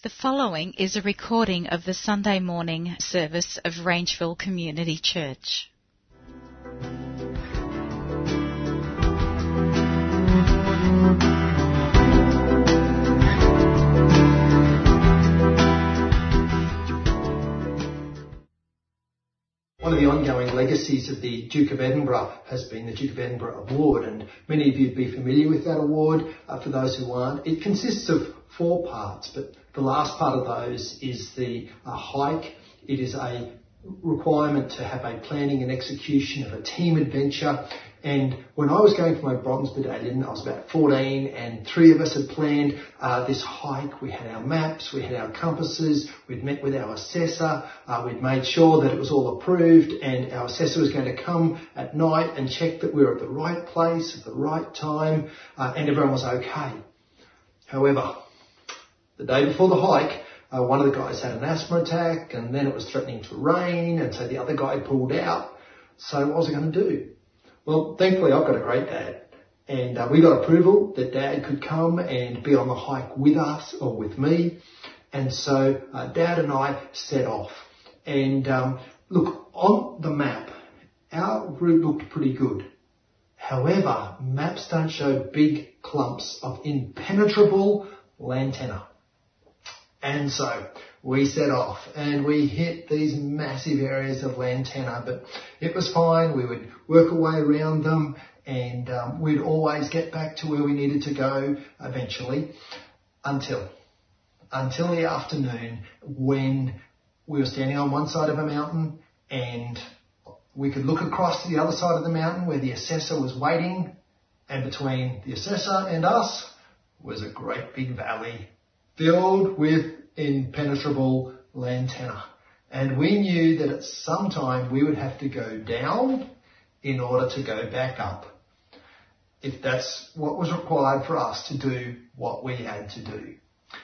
The following is a recording of the Sunday morning service of Rangeville Community Church. One of the ongoing legacies of the Duke of Edinburgh has been the Duke of Edinburgh Award, and many of you would be familiar with that award. For those who aren't, it consists of 4 parts, but the last part of those is the hike. It is a requirement to have a planning and execution of a team adventure. And when I was going for my bronze battalion, I was about 14, and 3 of us had planned this hike. We had our maps, we had our compasses, we'd met with our assessor, we'd made sure that it was all approved, and our assessor was going to come at night and check that we were at the right place at the right time, and everyone was okay. However, the day before the hike, one of the guys had an asthma attack, and then it was threatening to rain, and so the other guy pulled out. So what was I going to do? Well, thankfully I've got a great dad, and we got approval that Dad could come and be on the hike with us or with me. And so Dad and I set off. And look, on the map, our route looked pretty good. However, maps don't show big clumps of impenetrable lantana. And so we set off and we hit these massive areas of lantana, but it was fine. We would work our way around them, and we'd always get back to where we needed to go eventually, until the afternoon, when we were standing on one side of a mountain and we could look across to the other side of the mountain where the assessor was waiting, and between the assessor and us was a great big valley filled with impenetrable lantana. And we knew that at some time we would have to go down in order to go back up, if that's what was required for us to do what we had to do.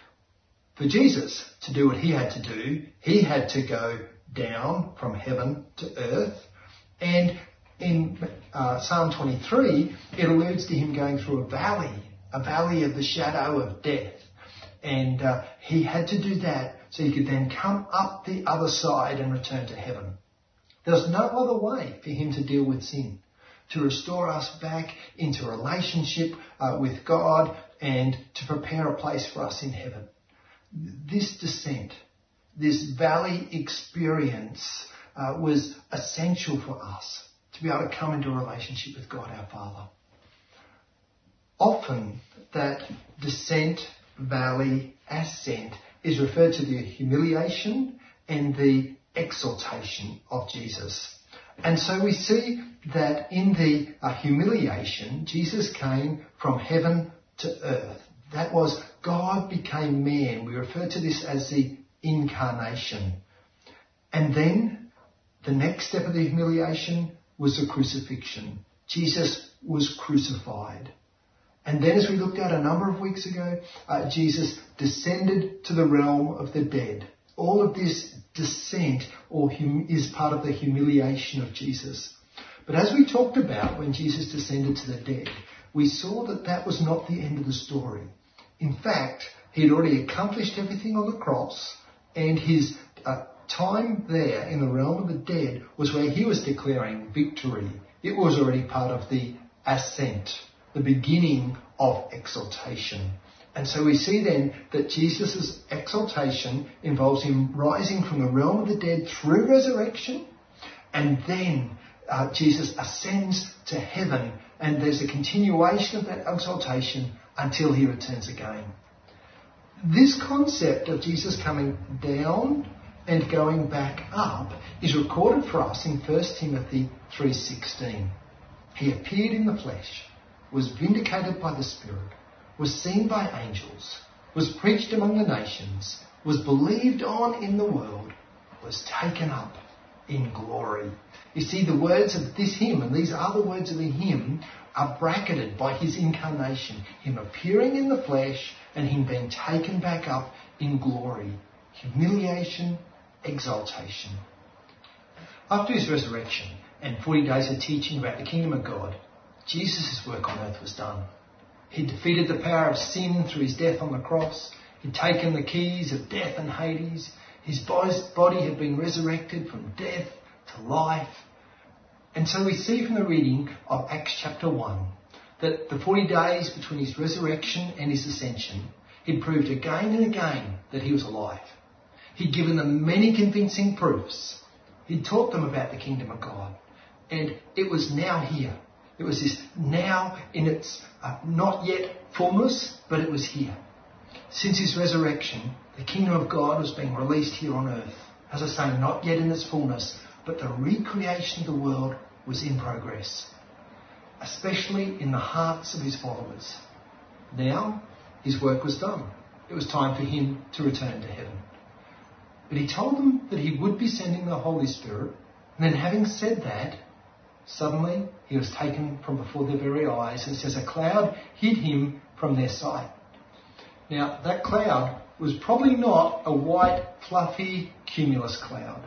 For Jesus to do what he had to do, he had to go down from heaven to earth. And in Psalm 23, it alludes to him going through a valley of the shadow of death. And he had to do that so he could then come up the other side and return to heaven. There's no other way for him to deal with sin, to restore us back into a relationship with God and to prepare a place for us in heaven. This descent, this valley experience was essential for us to be able to come into a relationship with God our Father. Often that descent, valley, ascent is referred to the humiliation and the exaltation of Jesus. And so we see that in the humiliation, Jesus came from heaven to earth. That was, God became man. We refer to this as the incarnation. And then the next step of the humiliation was the crucifixion. Jesus was crucified. And then, as we looked at a number of weeks ago, Jesus descended to the realm of the dead. All of this descent is part of the humiliation of Jesus. But as we talked about when Jesus descended to the dead, we saw that that was not the end of the story. In fact, he had already accomplished everything on the cross, and his time there in the realm of the dead was where he was declaring victory. It was already part of the ascent, the beginning of exaltation. And so we see then that Jesus' exaltation involves him rising from the realm of the dead through resurrection, and then Jesus ascends to heaven, and there's a continuation of that exaltation until he returns again. This concept of Jesus coming down and going back up is recorded for us in 1 Timothy 3:16. He appeared in the flesh, was vindicated by the Spirit, was seen by angels, was preached among the nations, was believed on in the world, was taken up in glory. You see, the words of this hymn, and these are the words of the hymn, are bracketed by his incarnation, him appearing in the flesh and him being taken back up in glory. Humiliation, exaltation. After his resurrection and 40 days of teaching about the kingdom of God, Jesus' work on earth was done. He defeated the power of sin through his death on the cross. He'd taken the keys of death and Hades. His body had been resurrected from death to life. And so we see from the reading of Acts chapter 1 that the 40 days between his resurrection and his ascension, he'd proved again and again that he was alive. He'd given them many convincing proofs. He'd taught them about the kingdom of God. And it was now here. It was this now in its not yet fullness, but it was here. Since his resurrection, the kingdom of God was being released here on earth. As I say, not yet in its fullness, but the recreation of the world was in progress, especially in the hearts of his followers. Now, his work was done. It was time for him to return to heaven. But he told them that he would be sending the Holy Spirit, and then having said that, suddenly he was taken from before their very eyes, and it says a cloud hid him from their sight. Now, that cloud was probably not a white, fluffy cumulus cloud.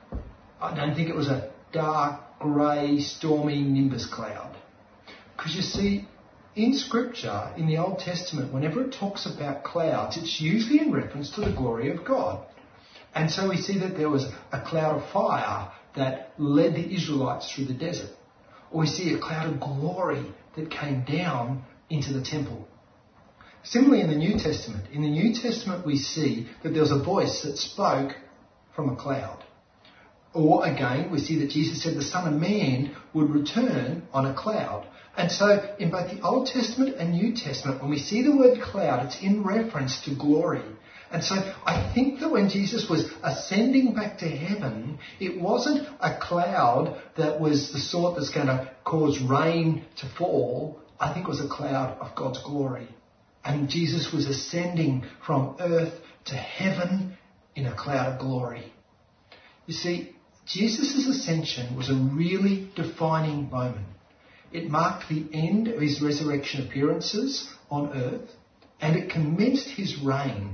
I don't think it was a dark, grey, stormy nimbus cloud. Because you see, in Scripture, in the Old Testament, whenever it talks about clouds, it's usually in reference to the glory of God. And so we see that there was a cloud of fire that led the Israelites through the desert. Or we see a cloud of glory that came down into the temple. Similarly in the New Testament we see that there was a voice that spoke from a cloud. Or again, we see that Jesus said the Son of Man would return on a cloud. And so in both the Old Testament and New Testament, when we see the word cloud, it's in reference to glory. And so I think that when Jesus was ascending back to heaven, it wasn't a cloud that was the sort that's going to cause rain to fall. I think it was a cloud of God's glory. And Jesus was ascending from earth to heaven in a cloud of glory. You see, Jesus' ascension was a really defining moment. It marked the end of his resurrection appearances on earth, and it commenced his reign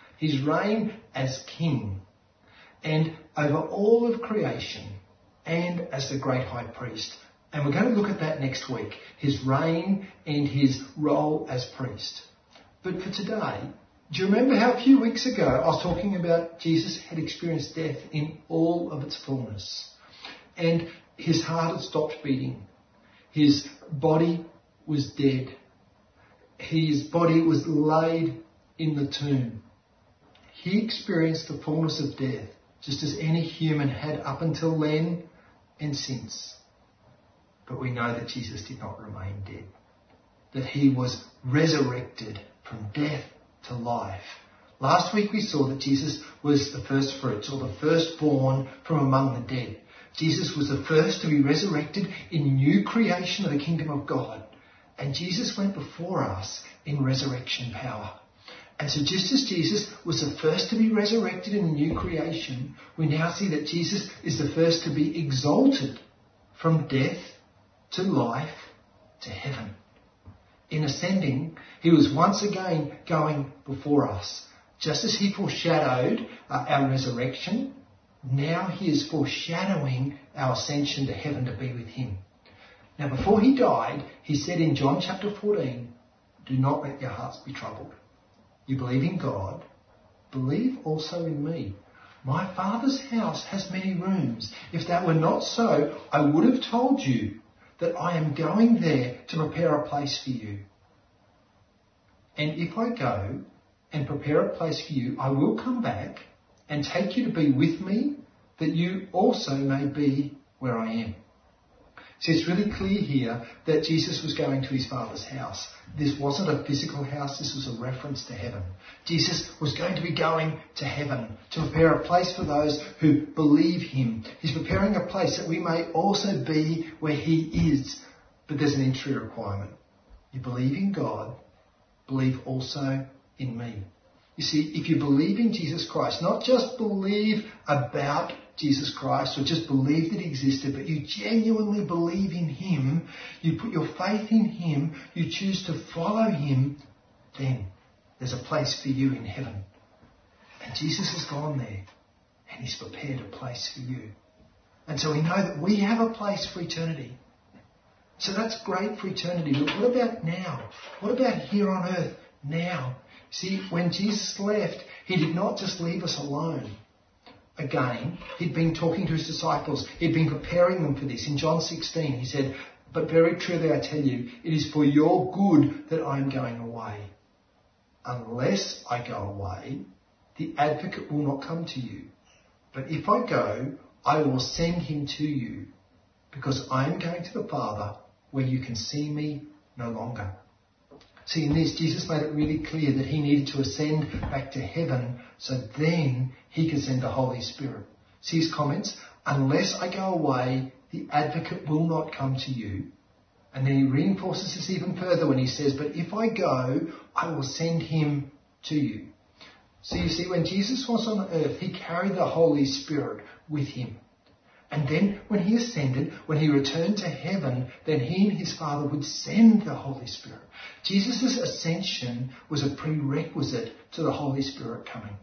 as king, and over all of creation, and as the great high priest. And we're going to look at that next week, his reign and his role as priest. But for today, do you remember how a few weeks ago I was talking about Jesus had experienced death in all of its fullness, and his heart had stopped beating. His body was dead. His body was laid in the tomb. He experienced the fullness of death, just as any human had up until then and since. But we know that Jesus did not remain dead, that he was resurrected from death to life. Last week we saw that Jesus was the first fruits, or the firstborn from among the dead. Jesus was the first to be resurrected in new creation of the kingdom of God. And Jesus went before us in resurrection power. And so just as Jesus was the first to be resurrected in the new creation, we now see that Jesus is the first to be exalted from death to life to heaven. In ascending, he was once again going before us. Just as he foreshadowed our resurrection, now he is foreshadowing our ascension to heaven to be with him. Now before he died, he said in John chapter 14, "Do not let your hearts be troubled. You believe in God, believe also in me. My Father's house has many rooms. If that were not so, I would have told you that I am going there to prepare a place for you. And if I go and prepare a place for you, I will come back and take you to be with me, that you also may be where I am." So it's really clear here that Jesus was going to his Father's house. This wasn't a physical house, this was a reference to heaven. Jesus was going to be going to heaven to prepare a place for those who believe him. He's preparing a place that we may also be where he is. But there's an entry requirement. You believe in God, believe also in me. You see, if you believe in Jesus Christ, not just believe about Jesus Christ or just believe that he existed, but you genuinely believe in him, you put your faith in him, you choose to follow him, then there's a place for you in heaven. And Jesus has gone there and he's prepared a place for you. And so we know that we have a place for eternity. So that's great for eternity. But what about now? What about here on earth now? See, when Jesus left, he did not just leave us alone. Again, he'd been talking to his disciples. He'd been preparing them for this. In John 16, he said, "But very truly I tell you, it is for your good that I am going away. Unless I go away, the advocate will not come to you. But if I go, I will send him to you, because I am going to the Father, where you can see me no longer." See, in this, Jesus made it really clear that he needed to ascend back to heaven so then he could send the Holy Spirit. See his comments? "Unless I go away, the advocate will not come to you." And then he reinforces this even further when he says, "But if I go, I will send him to you." So you see, when Jesus was on earth, he carried the Holy Spirit with him. And then when he ascended, when he returned to heaven, then he and his Father would send the Holy Spirit. Jesus' ascension was a prerequisite to the Holy Spirit coming.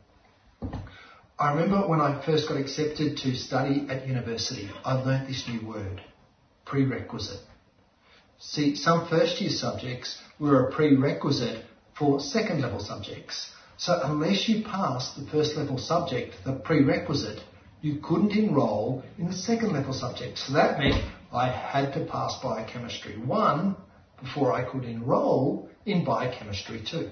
I remember when I first got accepted to study at university, I learnt this new word, prerequisite. See, some first-year subjects were a prerequisite for second-level subjects. So unless you passed the first-level subject, the prerequisite, you couldn't enrol in the second-level subject. So that meant I had to pass Biochemistry 1 before I could enrol in Biochemistry 2.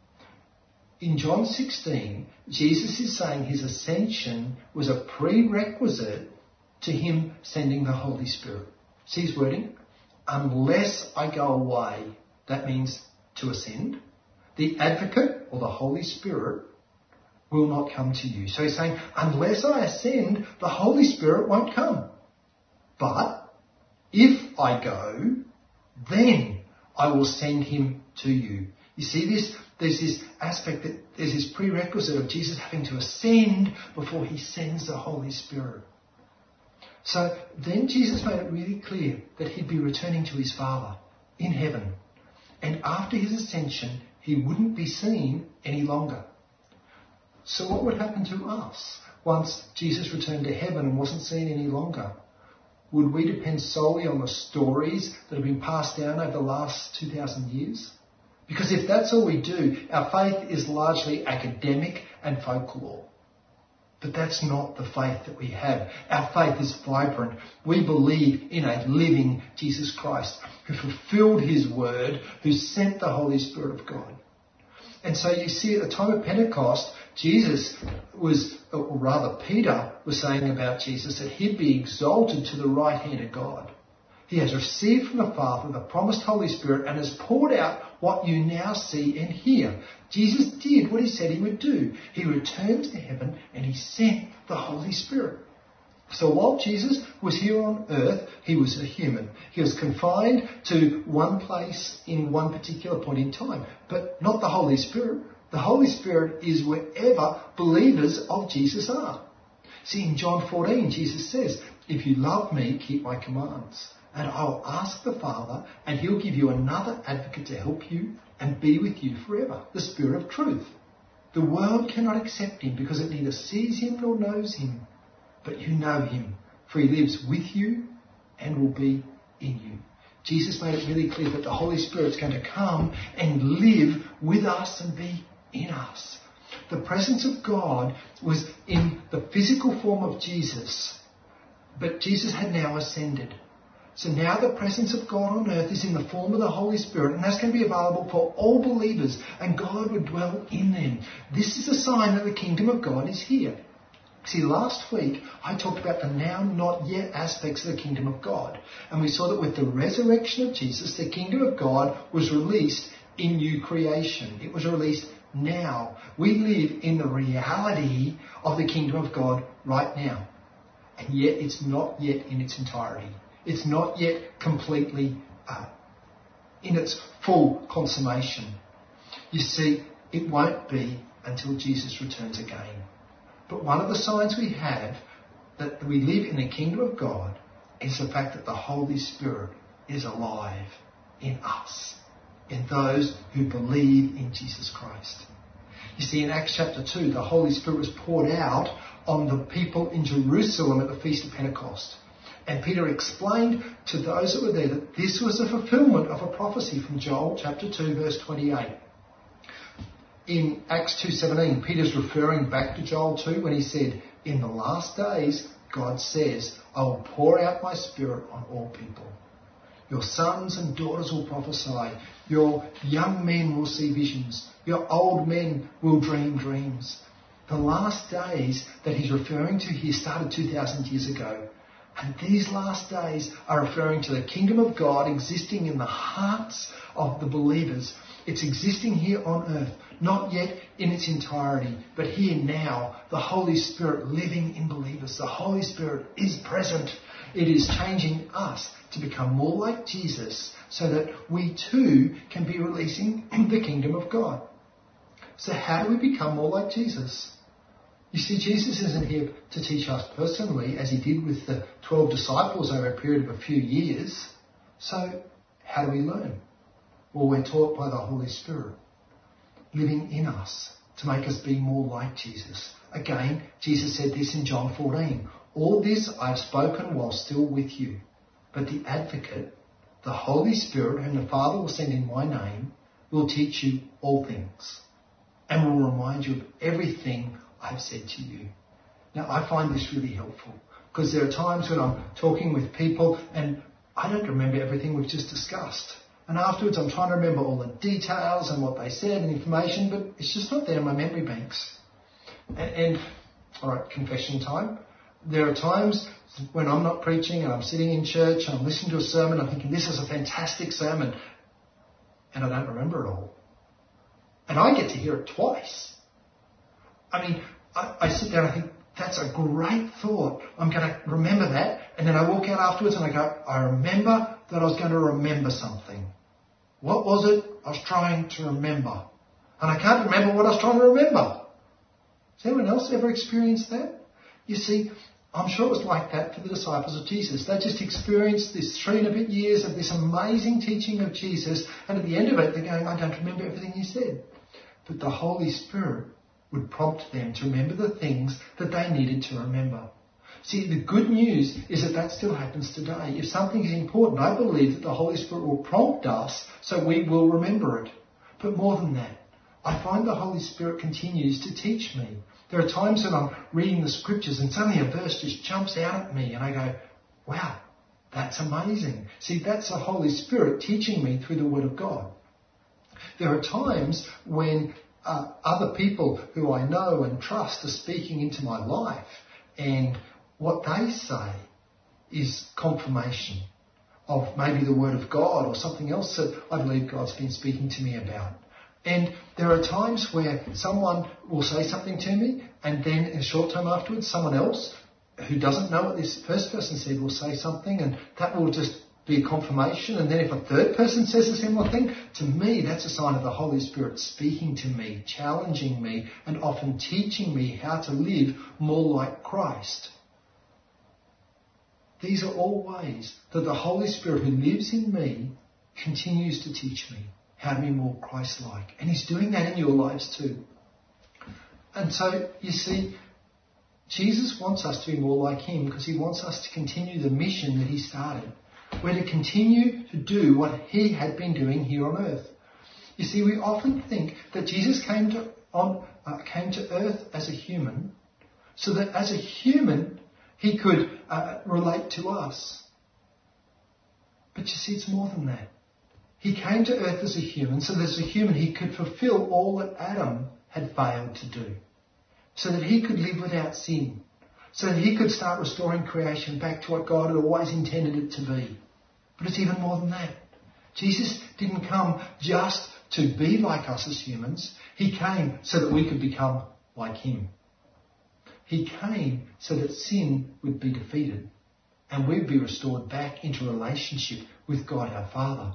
In John 16, Jesus is saying his ascension was a prerequisite to him sending the Holy Spirit. See his wording? Unless I go away, that means to ascend, the advocate or the Holy Spirit will not come to you. So he's saying, unless I ascend, the Holy Spirit won't come. But if I go, then I will send him to you. You see this? There's this aspect that there's this prerequisite of Jesus having to ascend before he sends the Holy Spirit. So then Jesus made it really clear that he'd be returning to his Father in heaven. And after his ascension, he wouldn't be seen any longer. So what would happen to us once Jesus returned to heaven and wasn't seen any longer? Would we depend solely on the stories that have been passed down over the last 2,000 years? Because if that's all we do, our faith is largely academic and folklore. But that's not the faith that we have. Our faith is vibrant. We believe in a living Jesus Christ who fulfilled his word, who sent the Holy Spirit of God. And so you see at the time of Pentecost, Jesus was, or rather Peter was saying about Jesus that he'd be exalted to the right hand of God. He has received from the Father the promised Holy Spirit and has poured out what you now see and hear. Jesus did what he said he would do. He returned to heaven and he sent the Holy Spirit. So while Jesus was here on earth, he was a human. He was confined to one place in one particular point in time, but not the Holy Spirit. The Holy Spirit is wherever believers of Jesus are. See, in John 14, Jesus says, "If you love me, keep my commands. And I'll ask the Father, and he'll give you another advocate to help you and be with you forever, the Spirit of truth. The world cannot accept him because it neither sees him nor knows him. But you know him, for he lives with you and will be in you." Jesus made it really clear that the Holy Spirit's going to come and live with us and be in us. The presence of God was in the physical form of Jesus, but Jesus had now ascended. So now the presence of God on earth is in the form of the Holy Spirit, and that's going to be available for all believers, and God would dwell in them. This is a sign that the kingdom of God is here. See, last week I talked about the now not yet aspects of the kingdom of God, and we saw that with the resurrection of Jesus, the kingdom of God was released in new creation. It was released now. We live in the reality of the kingdom of God right now, and yet it's not yet in its entirety. It's not yet completely in its full consummation. You see, it won't be until Jesus returns again. But one of the signs we have that we live in the kingdom of God is the fact that the Holy Spirit is alive in us, in those who believe in Jesus Christ. You see, in Acts chapter 2, the Holy Spirit was poured out on the people in Jerusalem at the Feast of Pentecost. And Peter explained to those that were there that this was a fulfillment of a prophecy from Joel chapter 2 verse 28. in Acts 2:17, Peter's referring back to Joel 2 when he said, in the last days, God says, I will pour out my Spirit on all people. Your sons and daughters will prophesy. Your young men will see visions. Your old men will dream dreams. The last days that he's referring to here started 2,000 years ago. And these last days are referring to the kingdom of God existing in the hearts of the believers. It's existing here on earth, not yet in its entirety, but here now, the Holy Spirit living in believers. The Holy Spirit is present. It is changing us to become more like Jesus so that we too can be releasing the kingdom of God. So how do we become more like Jesus? You see, Jesus isn't here to teach us personally as he did with the 12 disciples over a period of a few years. So how do we learn? Well, we're taught by the Holy Spirit living in us to make us be more like Jesus. Again, Jesus said this in John 14. All this I have spoken while still with you. But the Advocate, the Holy Spirit, whom the Father will send in my name, will teach you all things and will remind you of everything I've said to you. Now, I find this really helpful because there are times when I'm talking with people and I don't remember everything we've just discussed. And afterwards I'm trying to remember all the details and what they said and information, but it's just not there in my memory banks. And all right, confession time. There are times when I'm not preaching and I'm sitting in church and I'm listening to a sermon, I'm thinking, this is a fantastic sermon, and I don't remember it all. And I get to hear it twice. I mean, I sit there and I think, that's a great thought. I'm going to remember that. And then I walk out afterwards and I go, I remember that I was going to remember something. What was it I was trying to remember? And I can't remember what I was trying to remember. Has anyone else ever experienced that? You see, I'm sure it was like that for the disciples of Jesus. They just experienced this 3 and a bit years of this amazing teaching of Jesus. And at the end of it, they're going, I don't remember everything he said. But the Holy Spirit would prompt them to remember the things that they needed to remember. See, the good news is that still happens today. If something is important, I believe that the Holy Spirit will prompt us so we will remember it. But more than that, I find the Holy Spirit continues to teach me. There are times when I'm reading the scriptures and suddenly a verse just jumps out at me and I go, wow, that's amazing. See, that's the Holy Spirit teaching me through the Word of God. There are times when other people who I know and trust are speaking into my life, and what they say is confirmation of maybe the Word of God or something else that I believe God's been speaking to me about. And there are times where someone will say something to me, and then in a short time afterwards, someone else who doesn't know what this first person said will say something, and that will just be a confirmation. And then if a third person says a similar thing, to me, that's a sign of the Holy Spirit speaking to me, challenging me, and often teaching me how to live more like Christ. These are all ways that the Holy Spirit who lives in me continues to teach me how to be more Christ-like. And he's doing that in your lives too. And so, you see, Jesus wants us to be more like him because he wants us to continue the mission that he started. We're to continue to do what he had been doing here on earth. You see, we often think that Jesus came to earth as a human so that as a human he could relate to us. But you see, it's more than that. He came to earth as a human so that as a human he could fulfill all that Adam had failed to do. So that he could live without sin. So that he could start restoring creation back to what God had always intended it to be. But it's even more than that. Jesus didn't come just to be like us as humans. He came so that we could become like him. He came so that sin would be defeated and we'd be restored back into relationship with God our Father.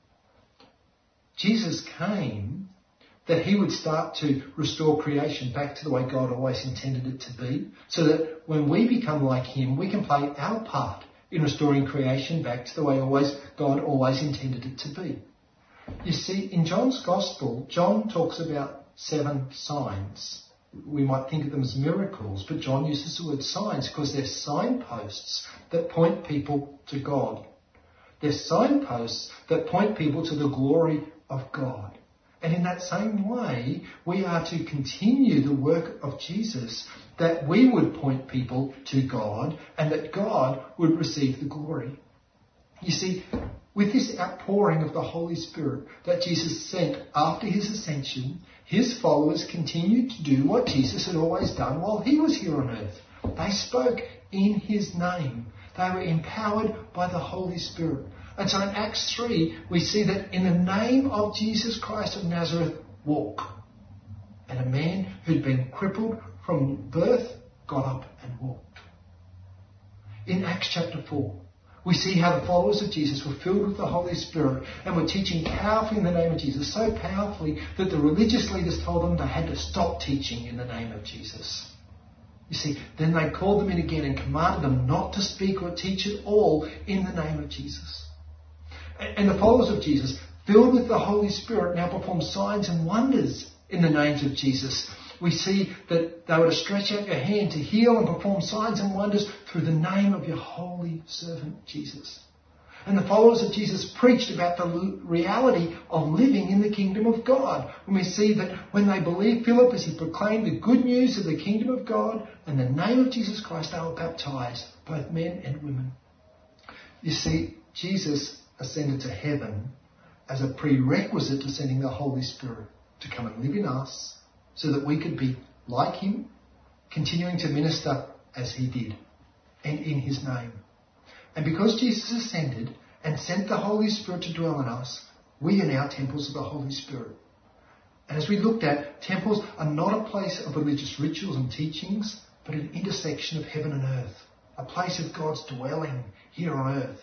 Jesus came that he would start to restore creation back to the way God always intended it to be, so that when we become like him, we can play our part in restoring creation back to the way God always intended it to be. You see, in John's Gospel, John talks about 7 signs. We might think of them as miracles, but John uses the word signs because they're signposts that point people to God. They're signposts that point people to the glory of God. And in that same way, we are to continue the work of Jesus, that we would point people to God and that God would receive the glory. You see, with this outpouring of the Holy Spirit that Jesus sent after his ascension, his followers continued to do what Jesus had always done while he was here on earth. They spoke in his name. They were empowered by the Holy Spirit. And so in Acts 3, we see that in the name of Jesus Christ of Nazareth, walk. And a man who'd been crippled from birth got up and walked. In Acts chapter 4, we see how the followers of Jesus were filled with the Holy Spirit and were teaching powerfully in the name of Jesus, so powerfully that the religious leaders told them they had to stop teaching in the name of Jesus. You see, then they called them in again and commanded them not to speak or teach at all in the name of Jesus. And the followers of Jesus, filled with the Holy Spirit, now perform signs and wonders in the names of Jesus. We see that they were to stretch out your hand to heal and perform signs and wonders through the name of your holy servant Jesus. And the followers of Jesus preached about the reality of living in the kingdom of God. And we see that when they believed Philip as he proclaimed the good news of the kingdom of God and the name of Jesus Christ, they were baptized, both men and women. You see, Jesus ascended to heaven as a prerequisite to sending the Holy Spirit to come and live in us so that we could be like him, continuing to minister as he did and in his name. And because Jesus ascended and sent the Holy Spirit to dwell in us, we are now temples of the Holy Spirit. And as we looked at, temples are not a place of religious rituals and teachings, but an intersection of heaven and earth, a place of God's dwelling here on earth.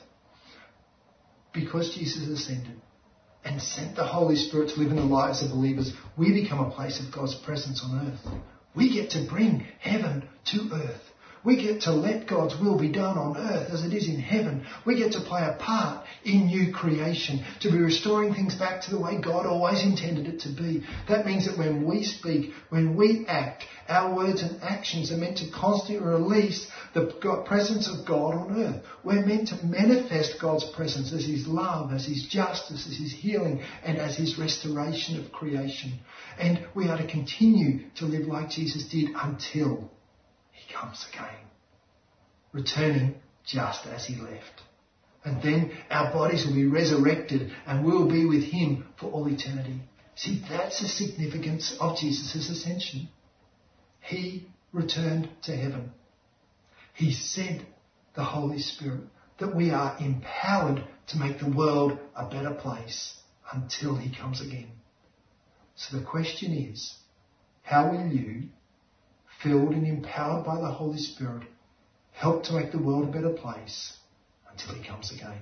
Because Jesus ascended and sent the Holy Spirit to live in the lives of believers, we become a place of God's presence on earth. We get to bring heaven to earth. We get to let God's will be done on earth as it is in heaven. We get to play a part in new creation, to be restoring things back to the way God always intended it to be. That means that when we speak, when we act, our words and actions are meant to constantly release the presence of God on earth. We're meant to manifest God's presence as his love, as his justice, as his healing, and as his restoration of creation. And we are to continue to live like Jesus did until he comes again, returning just as he left. And then our bodies will be resurrected and we'll be with him for all eternity. See, that's the significance of Jesus' ascension. He returned to heaven. He sent the Holy Spirit, that we are empowered to make the world a better place until he comes again. So the question is, how will you, filled and empowered by the Holy Spirit, help to make the world a better place until he comes again?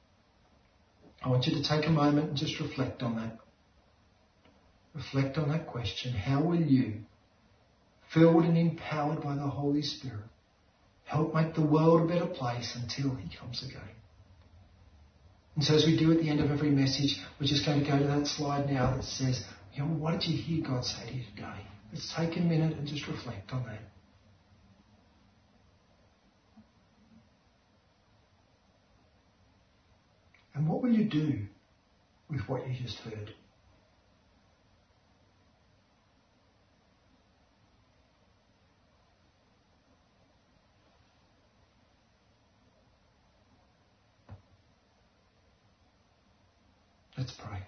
I want you to take a moment and just reflect on that. Reflect on that question. How will you, filled and empowered by the Holy Spirit, help make the world a better place until he comes again? And so as we do at the end of every message, we're just going to go to that slide now that says, what did you hear God say to you today? Let's take a minute and just reflect on that. And what will you do with what you just heard? Let's pray.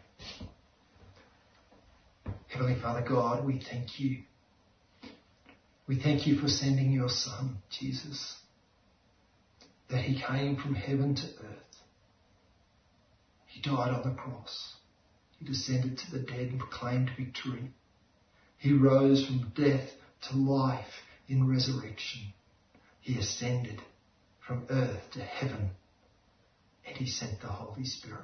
Heavenly Father God, we thank you. We thank you for sending your Son, Jesus, that he came from heaven to earth. He died on the cross. He descended to the dead and proclaimed victory. He rose from death to life in resurrection. He ascended from earth to heaven, and he sent the Holy Spirit.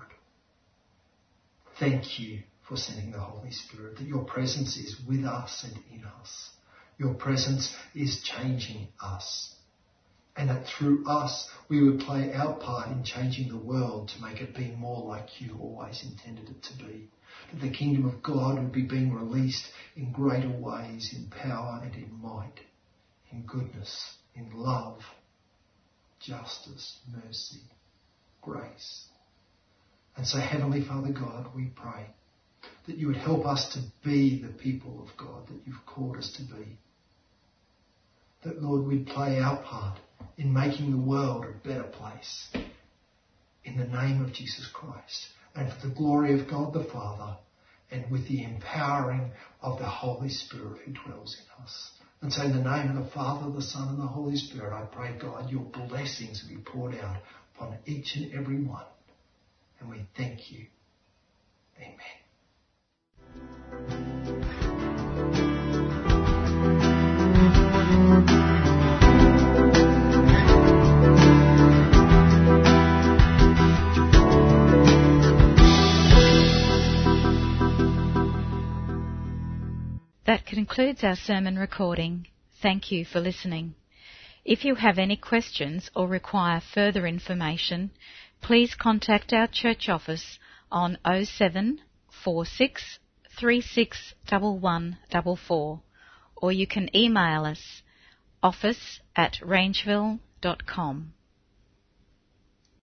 Thank you for sending the Holy Spirit, that your presence is with us and in us. Your presence is changing us. And that through us we would play our part in changing the world to make it be more like you always intended it to be. That the kingdom of God would be being released in greater ways, in power and in might, in goodness, in love, justice, mercy, grace. And so, Heavenly Father God, we pray that you would help us to be the people of God that you've called us to be. That, Lord, we'd play our part in making the world a better place. In the name of Jesus Christ, and for the glory of God the Father, and with the empowering of the Holy Spirit who dwells in us. And so in the name of the Father, the Son, and the Holy Spirit, I pray, God, your blessings will be poured out upon each and every one. And we thank you. Amen. That concludes our sermon recording. Thank you for listening. If you have any questions or require further information, please contact our church office on 07 46 36 1144, or you can email us office@rangeville.com.